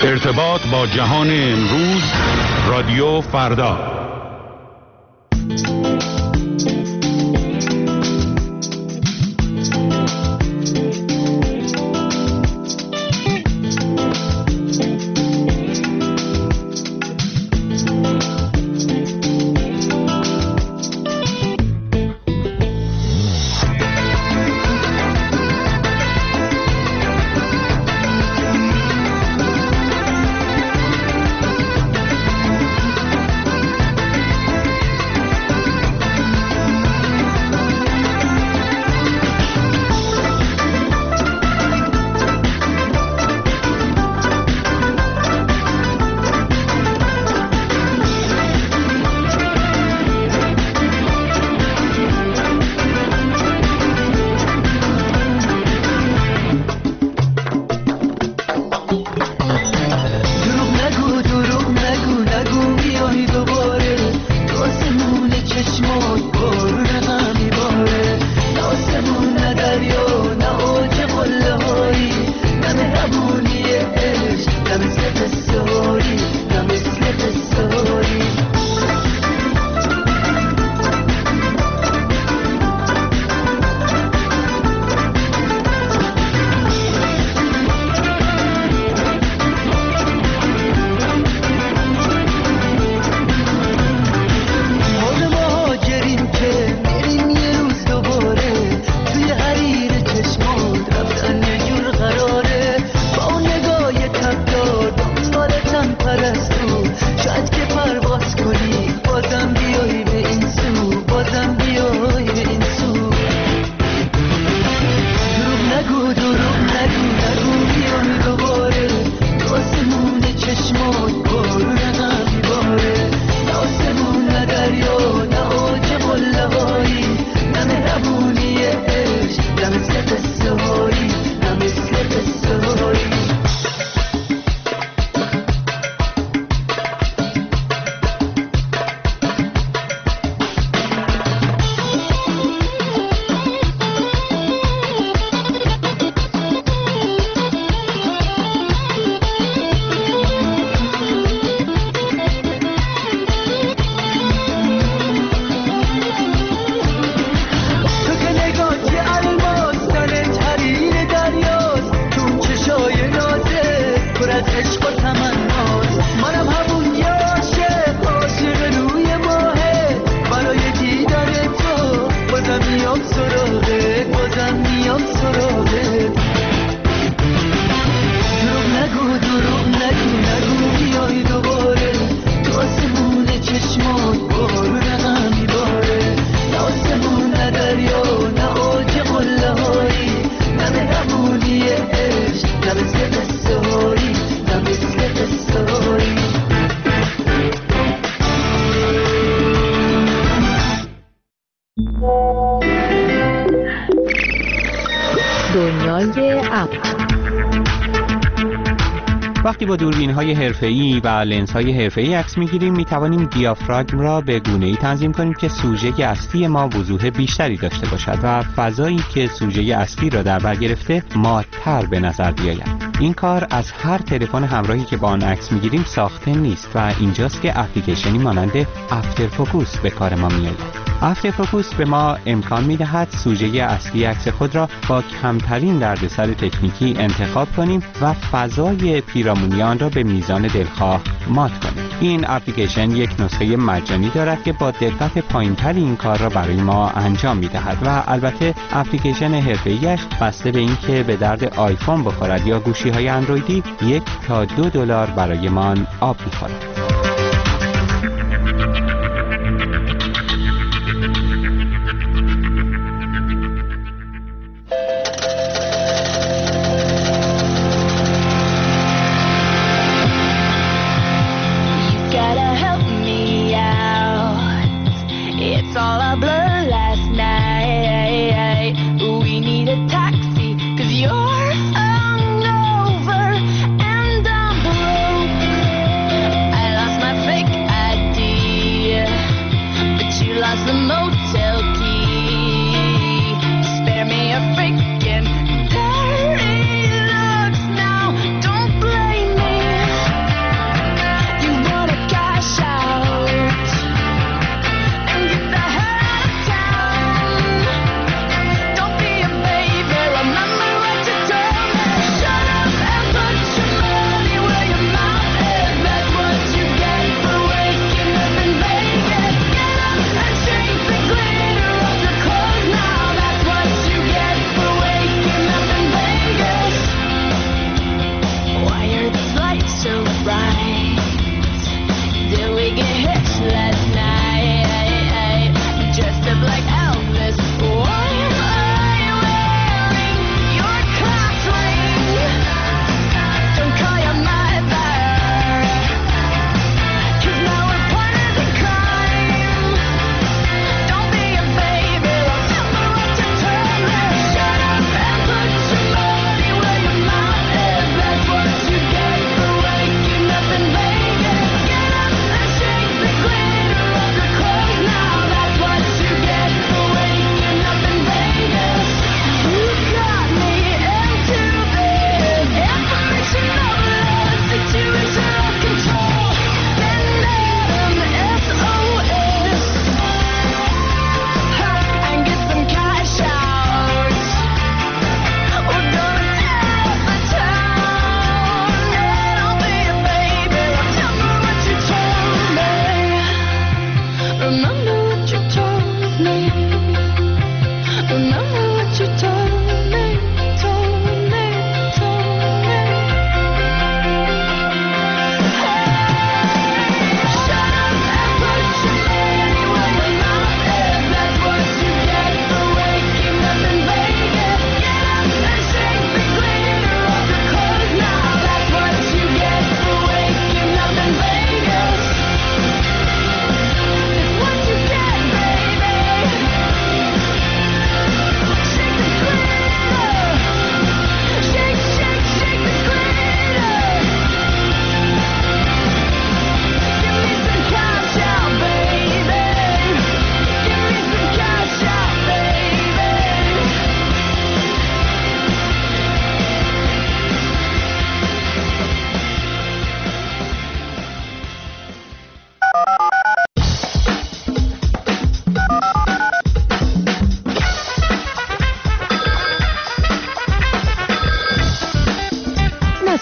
ارتباط با جهان امروز، رادیو فردا. وقتی با دوربین‌های حرفه‌ای و لنزهای حرفه‌ای عکس می‌گیریم می‌توانیم دیافراگم را به گونه‌ای تنظیم کنیم که سوژه اصلی ما وضوح بیشتری داشته باشد و فضایی که سوژه اصلی را در بر گرفته مات‌تر به نظر بیاید. این کار از هر تلفن همراهی که با آن عکس می‌گیریم ساخته نیست و اینجاست که اپلیکیشنی مانند افتر فوکوس به کار ما می‌آید. افتر فوکوس به ما امکان می‌دهد سوژه اصلی عکس خود را با کمترین دردسر تکنیکی انتخاب کنیم و فضای پیرامونی آن را به میزان دلخواه مات کنیم. این اپلیکیشن یک نسخه مجانی دارد که با دقت پایین‌تر این کار را برای ما انجام می‌دهد و البته اپلیکیشن حرفه‌ایش بسته به اینکه به درد آیفون بخورد یا گوشی‌های اندرویدی $1 تا $2 برایمان آب می‌خورد. I lost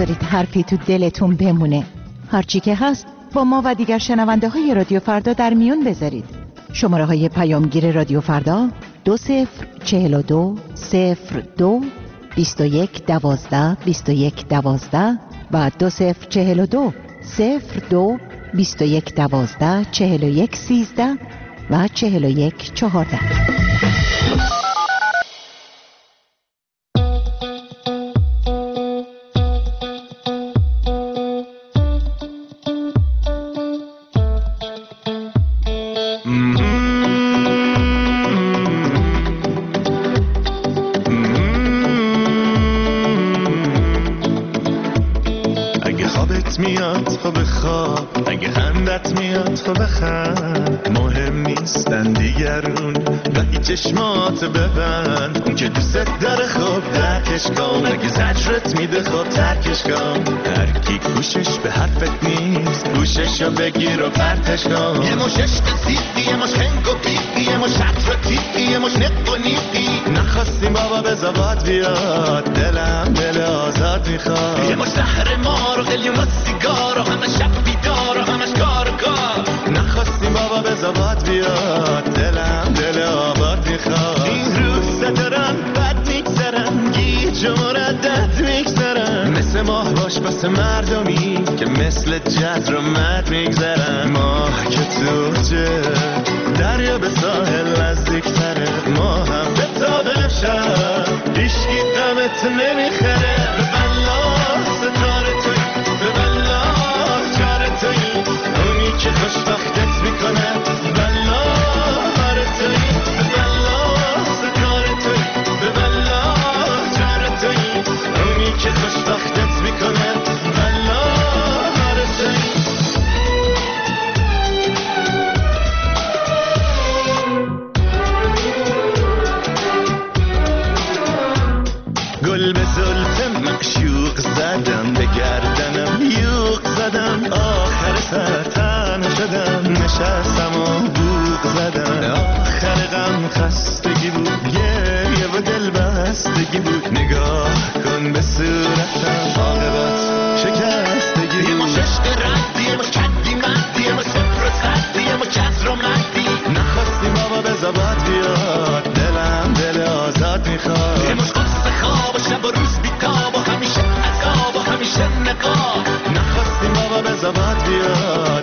نذارید حرفی تو دلتون بمونه. هرچی که هست با ما و دیگر شنونده های رادیو فردا در میون بذارید. شماره های پیامگیر رادیو فردا 2042 02 21 12 21 12 و 2042 02 21 12 41 13 و 41 14. میاد تو بخواب، اگه خندت میاد تو بخند، مهم نیستن دیگرون ولی چشمات ببند. اون که دوست داره خب درکش کن، اگه زجرت میده خب ترکش کن. هر کی گوشش به حرفت نیست گوششو بگیر و پرتش کن. یه مش عشق زیدی، یه مش هنگ و بیدی، یه مش شطر و تیدی، یه مش نق و نیدی. نخواستیم بابا بزا باد بیاد، دلم دل آزاد میخواد. یه مش زهر مار و قلیون سیگار و همه شب بیدار و همش کار و کار. نخواستیم بابا بزا باد بیاد، دلم دل آباد میخواد. این روزا دارن بد میگذرن، گیج و مردد میگذرن. مثل ماه باش بسه مردمی که مثل جد رو مد میگذرن. ماه که تو چه دریا به ساحل نزدیکتره، ما هم به تابه شد ایشکی دمت نمیخره. به بلا ستاره توی، به بلا جاره توی، اونی که خوشبختت میکنه. بلا هاره توی، به بلا ستاره توی، به بلا جاره توی، اونی که خوشبختت میکنه. بلا هاره توی. گل به زلف معشوق زدم، به گردنم یوق زدم، آخر سر تنها شدم، نشستم و بوق زدم. آخر غم خستگی بود، گریه و دل بستگی بود. نگاه کن به صورتم، عاقبت شکستگی بود. یه مش عشق ردی، یه مش کدی مدی، یه مش صفر و صدی، یه مش کسر و مدی. نخواستی بابا بزا باد بیاد، دلم دل آزاد میخواد. یه مش قصه خواب و شب و روز بیتاب و همیشه عذاب و همیشه نقاب. نخواستیم بابا بزا باد بیاد.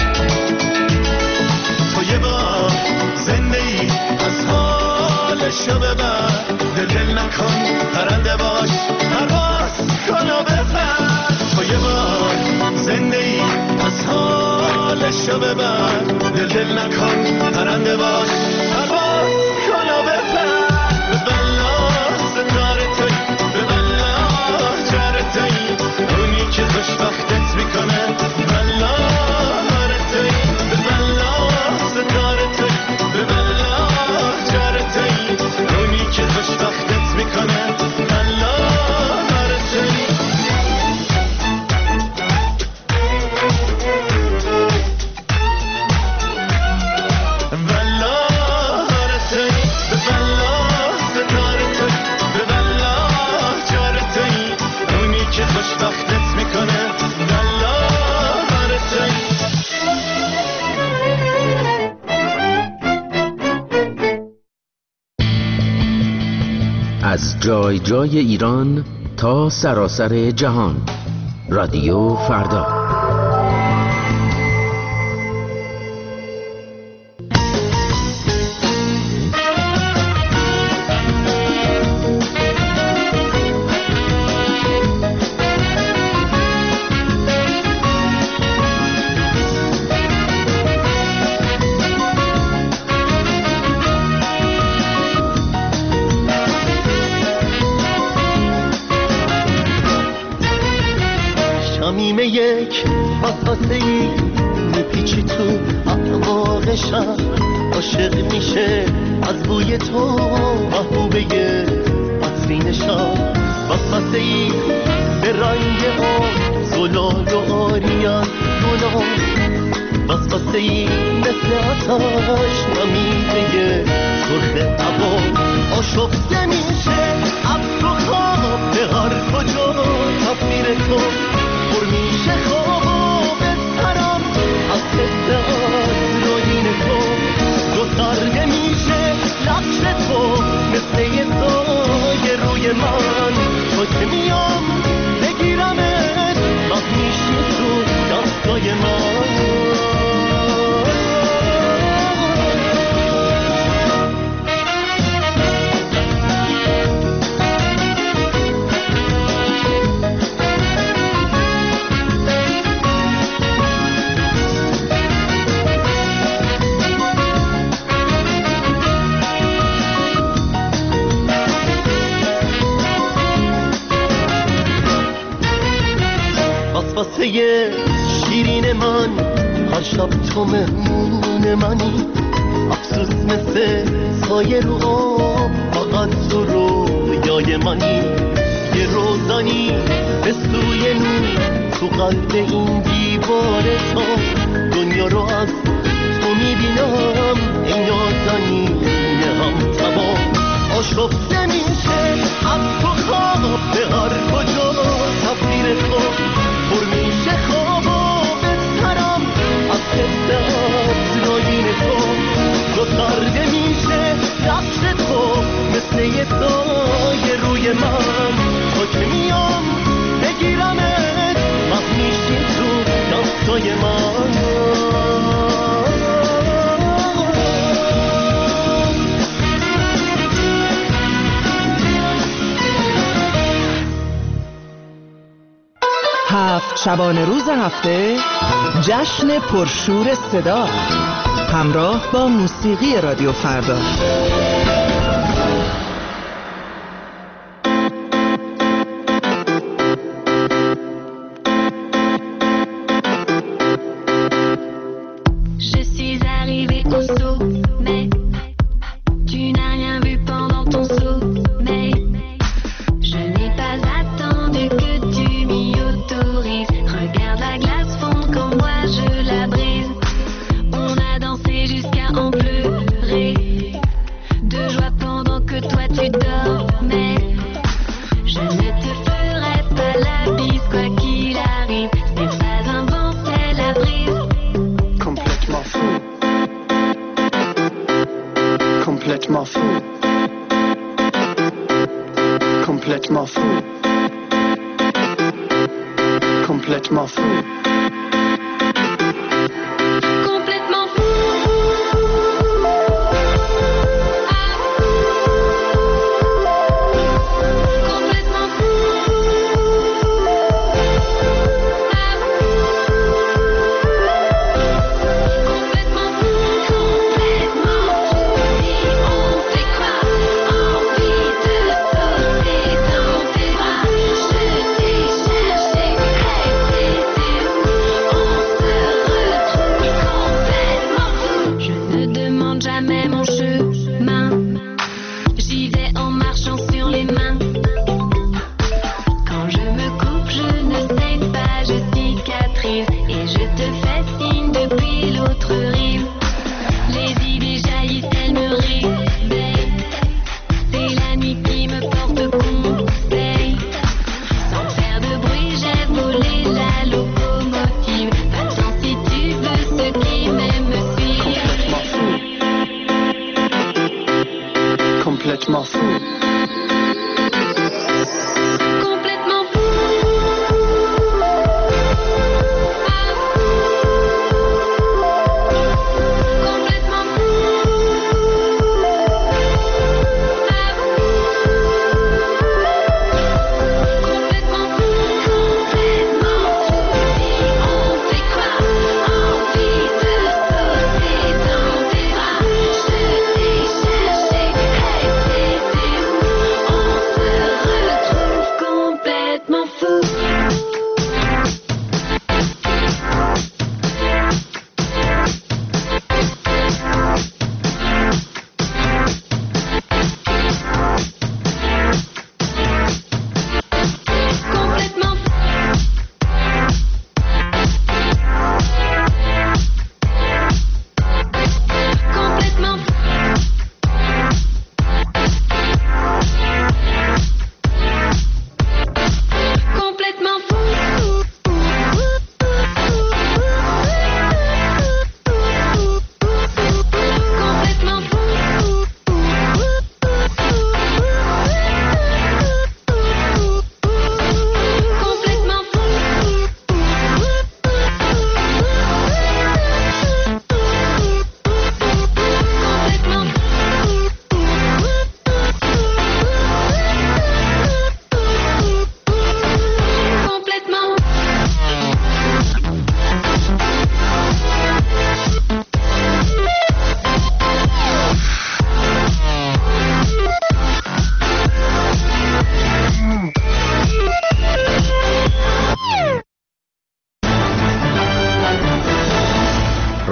تو یه بار زنده ای از حالشو ببر، دل نکن پرنده باش، پرواز کن و بپر. تو یه بار زنده ای از حالشو ببر، دل نکن پرنده باش، پرواز کن و بپر. به بلا ستاره توی، به بلا جاره توی، اونی که خوشبختت میکنه. بلا هاره توی، به بلا ستاره توی، به بلا جاره توی، اونی که خوشبختت میکنه. بلا هاره توی. بلا هاره توی، به بلا ستاره توی، به بلا جاره توی، اونی که خوشبختت میکنه. بلا هاره توی. از جای جای ایران تا سراسر جهان، رادیو فردا. شمیم یک واسه‌ای میپیچی تو اعماقشم، عاشق میشه از بوی تو محبوبه عطرینشم. واسه‌ای به رنگ آن زلال و آریان گلان، واسه‌ای مثل آتش نمیده سرخ هوا. آشفته میشه عطر و خواب به هر کجا تصویر تو پر میشه خواب و بسرم از حس آسراین تو دو سرده میشه لبش تو مثل یه سایه روی من تو که میام بگیرمت وقت میشی تو دستای من واسه شیرین من هر شب تو مهمون منی افسوس مثل سایه رو آب فقط تو رویای منی یه روزانی به سوی نور تو قلب این دیوار تا دنیا رو از تو میبینم ای نازنین هم تمام آشفته میشه از تو خواب به هر کجا تصویر تو پر میشه خواب و بسرم از حس آسراین تو دو سرده میشه لبش تو مثل یه سایه روی من تا که میام بگیرمت وقت میشی تو دستای من هفت شبانه روز هفته جشن پرشور صدا همراه با موسیقی رادیو فردا.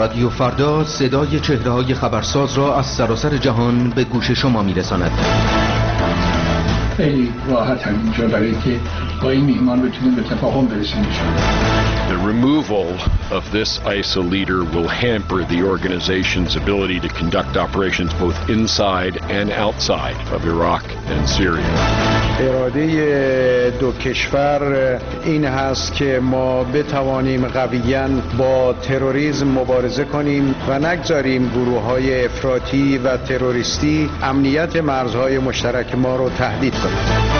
رادیو فردا صدای چهره‌های خبرساز را از سراسر جهان به گوش شما می‌رساند. خیلی راحت هم اینجا برای که با این میهمان بتونیم به تفاهم برسیم. The removal of this ISIL leader will hamper the organization's ability to conduct operations both inside and outside of Iraq and Syria. اراده دو کشور این هست که ما بتوانیم قویاً با تروریسم مبارزه کنیم و نگذاریم گروه‌های افراطی و تروریستی امنیت مرزهای مشترک ما رو تهدید کنند.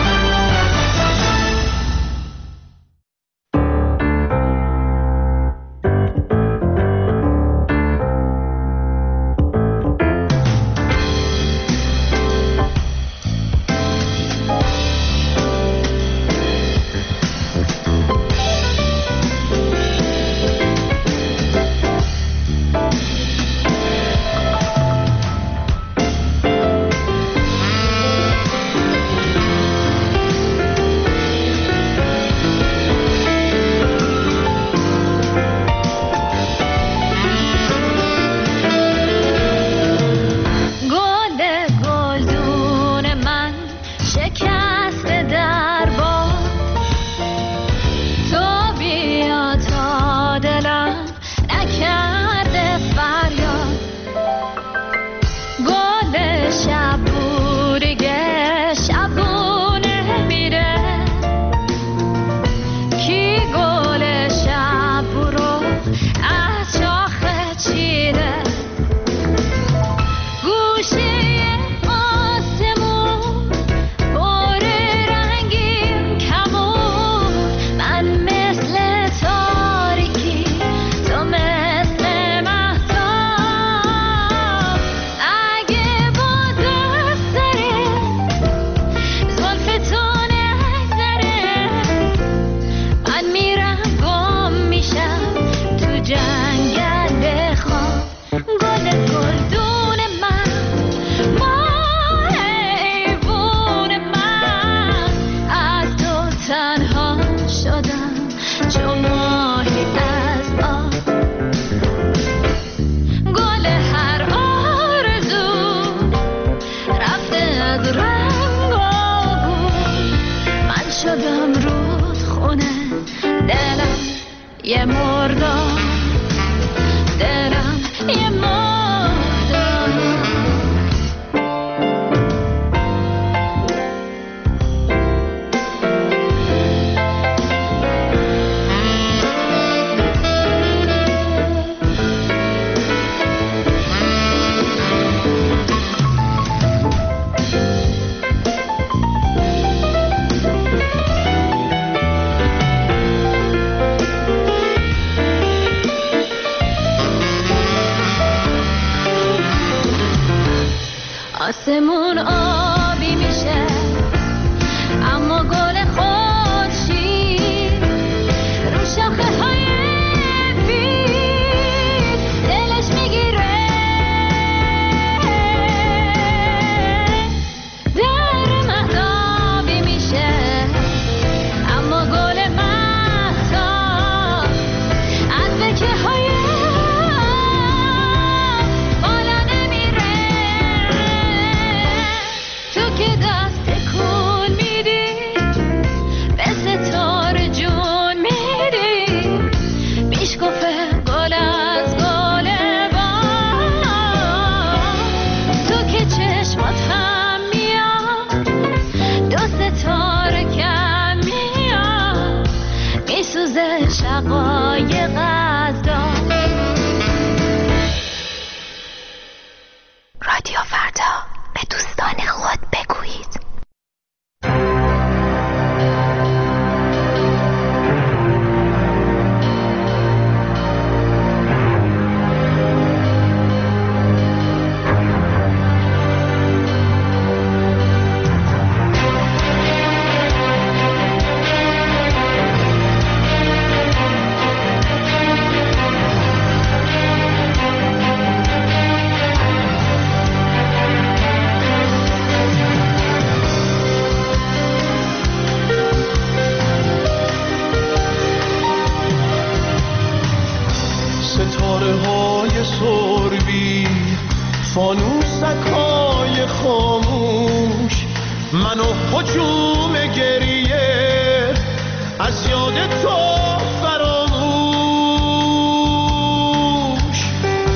آسمون آبی میشه اما گل خودشید رو شاخه های بید دلش میگیره در مهتابی میشه اما گل مهتاب از بکه های رادیو فردا به دوستان خود بگویید. سربی فانوسک‌های خاموش منو هجوم گریه از یاد تو فراموش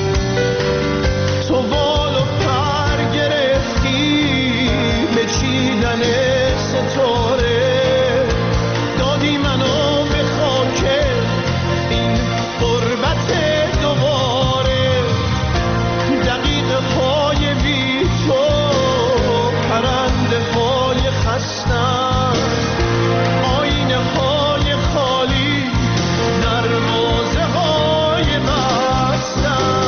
تو بال و پر گرفتی به چیدن ستاره دادی منو به خاک این غربت دوباره دقیقه های بی تو پرنده های خستم آینه های خالی دروازه های بستم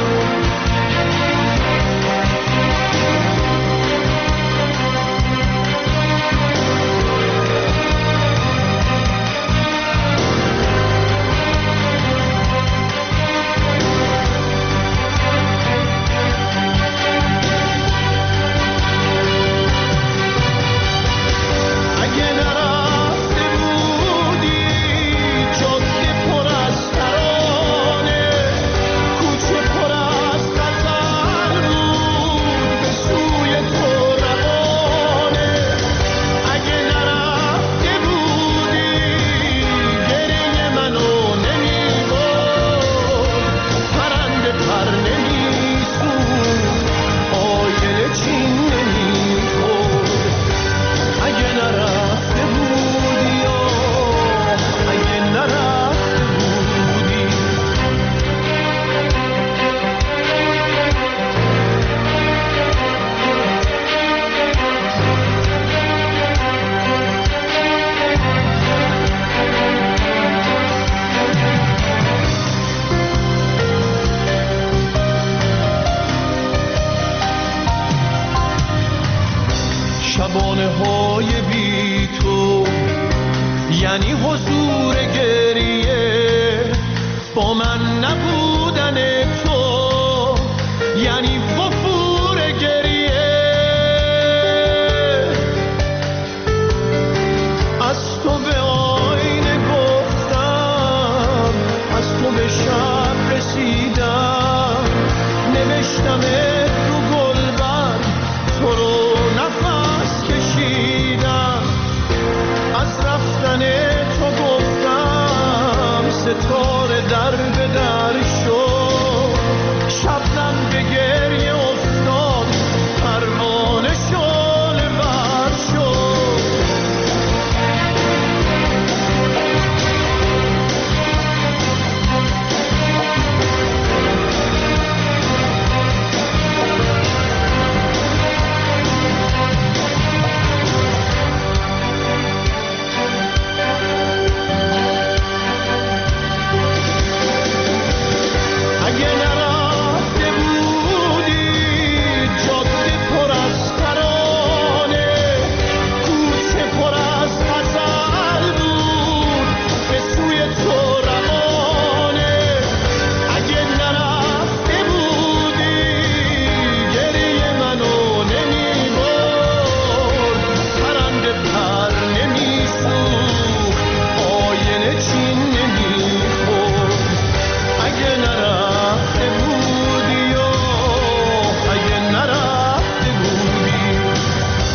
شبانه های بی تو یعنی حضور گریه با من نبودن تو یعنی وفور گریه از تو به آینه گفتم از تو به شب رسیدم نوشتم رو گلبر تو رو نفس کشیدم از رفتن تو گفتم ستاره در به در شد شبنم به گریه افتاد پروانه شعله ور شد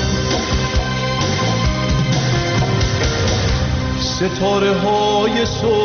ستاره های